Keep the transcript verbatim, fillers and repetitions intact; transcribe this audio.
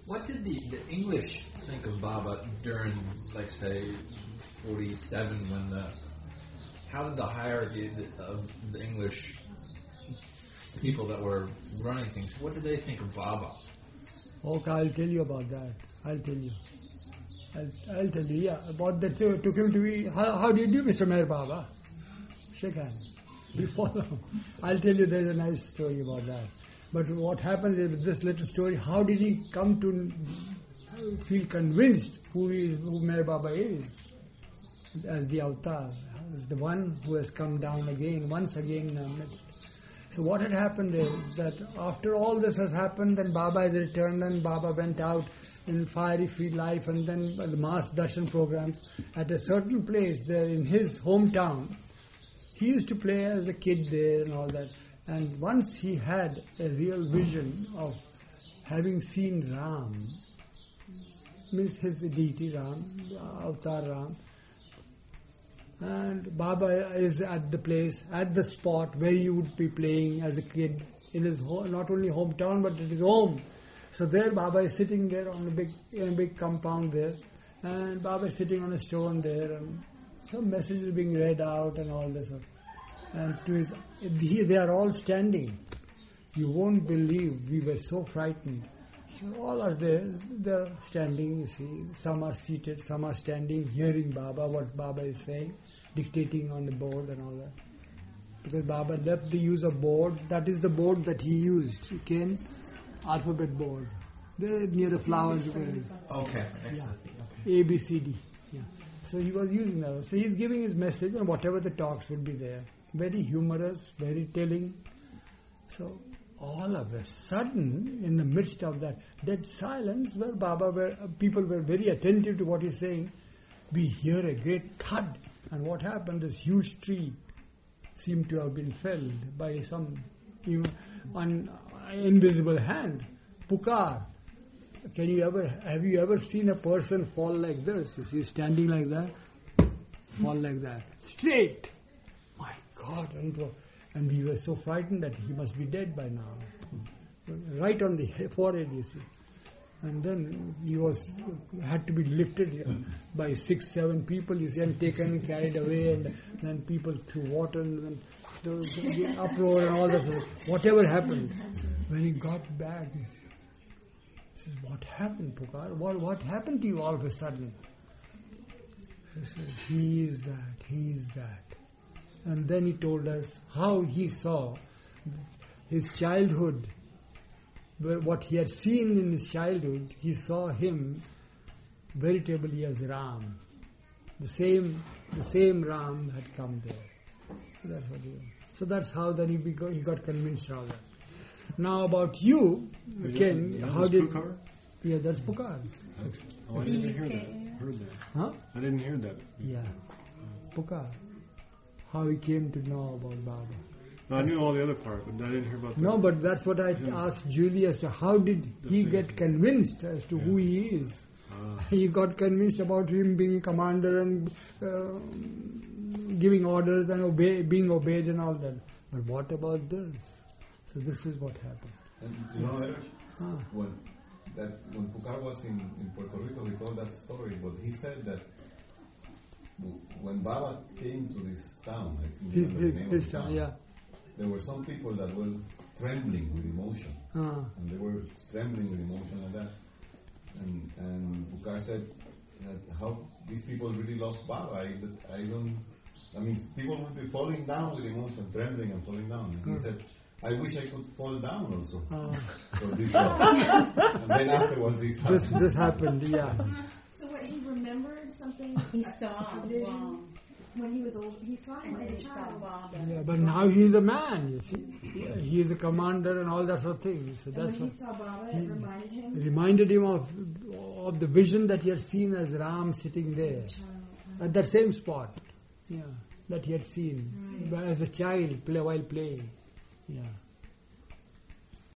What did the, the English think of Baba during, like, say, forty-seven, when the, how did the hierarchy of the English people that were running things, what did they think of Baba? Okay, I'll tell you about that. I'll tell you. I'll, I'll tell you, yeah, about that. Uh, took him to be, how, how do you do, Mister Meher Baba? Shake hands. We follow. I'll tell you, there's a nice story about that. But what happens is, with this little story, how did he come to feel convinced who is, who Meher Baba is? As the avatar, as the one who has come down again, once again in our midst. So what had happened is that after all this has happened, then Baba has returned and Baba went out in fiery free life, and then the mass darshan programs. At a certain place there in his hometown, he used to play as a kid there and all that. And once he had a real vision of having seen Ram, means his deity Ram, avatar Ram, and Baba is at the place, at the spot where he would be playing as a kid in his ho- not only hometown but at his home. So there Baba is sitting there on a big, in a big compound there, and Baba is sitting on a stone there, and some message is being read out and all this. And to his, he, they are all standing. You won't believe, we were so frightened. All are there, they're standing, you see. Some are seated, some are standing, hearing Baba, what Baba is saying, dictating on the board and all that. Because Baba left the use of board, that is the board that he used. He came, alphabet board. There near the flowers. Okay. Yeah. A, B, C, D. Yeah. So he was using that. So he's giving his message, and whatever the talks would be there. Very humorous, very telling. So all of a sudden, in the midst of that dead silence, where Baba were, people were very attentive to what he's saying, we hear a great thud. And what happened? This huge tree seemed to have been felled by some you know, un, invisible hand. Pukar. Can you ever have you ever seen a person fall like this? You see, standing like that, fall like that, straight. My God! And, and we were so frightened that he must be dead by now. Right on the forehead, you see. And then he was had to be lifted by six, seven people, you see, and taken and carried away, and then people threw water, and then there was the uproar and all that. Whatever happened, when he got back, he says, "What happened, Pukar? What what happened to you all of a sudden?" He said, "He is that, he is that." And then he told us how he saw his childhood, what he had seen in his childhood. He saw him veritably as Ram. The same, the same Ram had come there. So that's what he was. So that's how then he, begot, he got convinced of that. Now about you, Ken, yeah, how did... Pukar? Yeah, that's Pukar. Oh, I didn't hear that. Heard that. Huh? I didn't hear that. Yeah, Pukar. How he came to know about Baba. No, I knew all the other part, but I didn't hear about that. No, but that's what I Yeah. asked Julie as to how did he get convinced as to Yeah. who he is. Ah. He got convinced about him being a commander and uh, giving orders and obey, being obeyed and all that. But what about this? So this is what happened. And you know, Eric, Ah. when that when Pukar was in, in Puerto Rico, he told that story. But he said that w- when Baba came to this town, I think His, remember the his, name his of the town, town, yeah. there were some people that were trembling with emotion, Ah. and they were trembling with emotion like that. And and Pukar said that how these people really lost Baba. I, I don't. I mean, people would be falling down with emotion, trembling and falling down. And he Hmm. said, I wish I could fall down also. Ah. For this job. And then afterwards this happened. This, this happened, yeah. So what, he remembered something? He saw a vision Ram, when he was old. He saw him and as then a he saw child. Baba. Yeah, but now he is a man, you see. Yeah, he is a commander and all that sort of thing. So And that's when what he saw Baba, he- it reminded him. it reminded him of of the vision that he had seen as Ram sitting there at that same spot. Yeah, that he had seen as a child play while playing. Yeah.